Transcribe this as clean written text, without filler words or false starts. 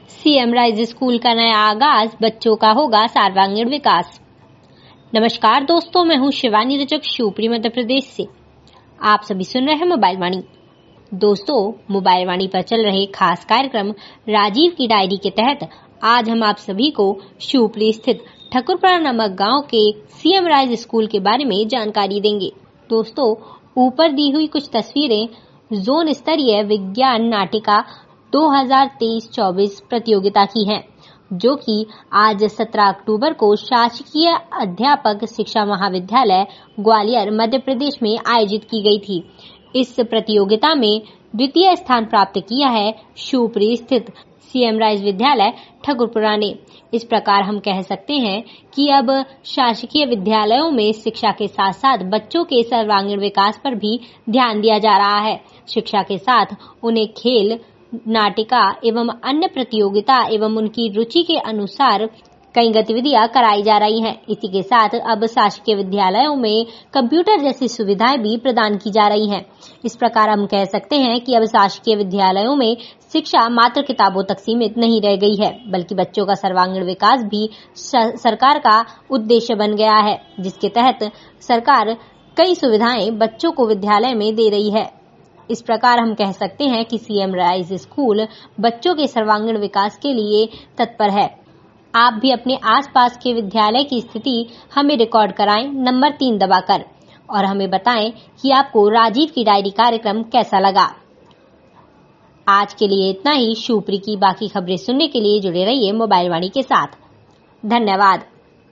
CM rise school का नया आगाज, बच्चों का होगा सर्वांगीण विकास। नमस्कार दोस्तों, मैं हूं शिवानी रजक, शिवपुरी मध्य प्रदेश से। आप सभी सुन रहे हैं मोबाइल वाणी। दोस्तों, मोबाइल वाणी पर चल रहे खास कार्यक्रम राजीव की डायरी के तहत आज हम आप सभी को शिवपुरी स्थित ठकुरपुरा नामक गांव के सीएम राइज स्कूल के बारे में जानकारी देंगे। दोस्तों, ऊपर दी हुई कुछ तस्वीरें जोन स्तरीय विज्ञान नाटिका 2023-24 प्रतियोगिता की हैं, जो कि आज 17 अक्टूबर को शासकीय अध्यापक शिक्षा महाविद्यालय ग्वालियर मध्य प्रदेश में आयोजित की गई थी। इस प्रतियोगिता में द्वितीय स्थान प्राप्त किया है शिवपुरी स्थित सीएम राइज विद्यालय ठकुरपुरा ने। इस प्रकार हम कह सकते हैं कि अब शासकीय विद्यालयों में शिक्षा के साथ साथ बच्चों के सर्वांगीण विकास पर भी ध्यान दिया जा रहा है। शिक्षा के साथ उन्हें खेल, नाटिका एवं अन्य प्रतियोगिता एवं उनकी रुचि के अनुसार कई गतिविधियां कराई जा रही हैं। इसी के साथ अब शासकीय विद्यालयों में कंप्यूटर जैसी सुविधाएं भी प्रदान की जा रही हैं। इस प्रकार हम कह सकते हैं कि अब शासकीय विद्यालयों में शिक्षा मात्र किताबों तक सीमित नहीं रह गई है, बल्कि बच्चों का सर्वांगीण विकास भी सरकार का उद्देश्य बन गया है, जिसके तहत सरकार कई सुविधाएं बच्चों को विद्यालय में दे रही है। इस प्रकार हम कह सकते हैं कि सीएम राइज स्कूल बच्चों के सर्वांगीण विकास के लिए तत्पर है। आप भी अपने आसपास के विद्यालय की स्थिति हमें रिकॉर्ड कराएं नंबर 3 दबाकर और हमें बताएं कि आपको राजीव की डायरी कार्यक्रम कैसा लगा। आज के लिए इतना ही। शिवपुरी की बाकी खबरें सुनने के लिए जुड़े रहिए मोबाइल वाणी के साथ। धन्यवाद।